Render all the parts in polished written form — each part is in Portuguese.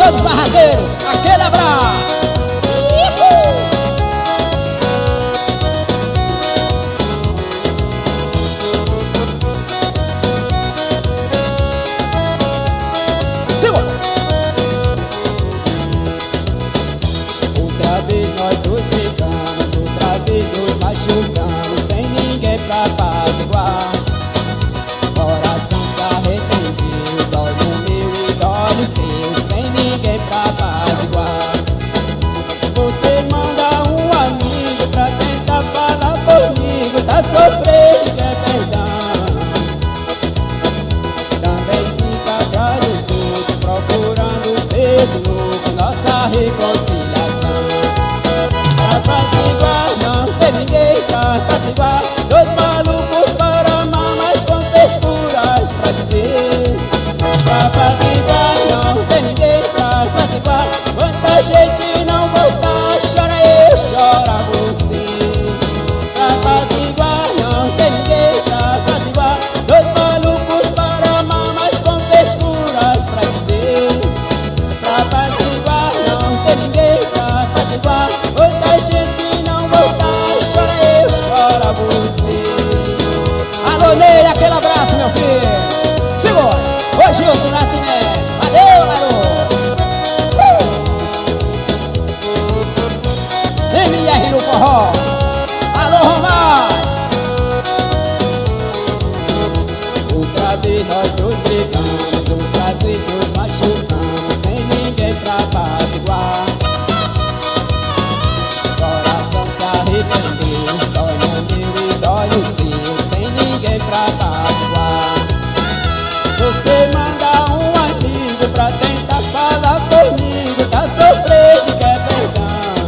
todos os barraqueiros, aquele abraço. Outra vez nós dois brigamos, outra vez nos machucamos, sem ninguém pra apaziguar. Coração se arrependeu, dói no meu e dói no seu, sem ninguém pra apaziguar. Você manda um amigo pra tentar falar comigo, tá sofrendo, quer perdão. Também fica atrás dos outros, procurando perdo novo, nossa reconciliação. Pra apaziguar não tem ninguém pra apaziguar, dois malucos para amar, mas com frescuras pra dizer. Pra apaziguar não tem ninguém pra apaziguar, quanta gente não voltar, chora eu, chora você. Pra apaziguar não tem ninguém pra apaziguar, dois malucos para amar, mas com frescuras pra dizer. Pra apaziguar não tem ninguém pra apaziguar, quanta gente não voltar, chora eu, chora você. Alô, Ney, aquele abraço, meu filho. Segura. Ô, Gilson Nascimento. Valeu, garoto. MR no forró. Alô, Romário. Outra vez nós dois brigamos, outras vezes nos machucamos, sem ninguém pra apaziguar. Coração se arrependeu, dói no meu e dói no seu, sem ninguém pra apaziguar. Você manda um amigo pra tentar falar comigo, tá sofrendo, quer perdão.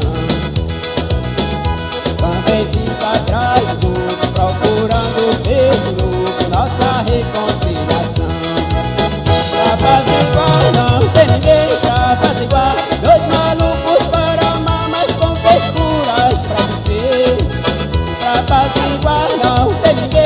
Também fica atrás dos outros, procurando perdo novo, nossa reconciliação. Pra apaziguar não tem ninguém pra apaziguar, dois malucos para amar, mas com frescuras pra dizer. Pra apaziguar não tem ninguém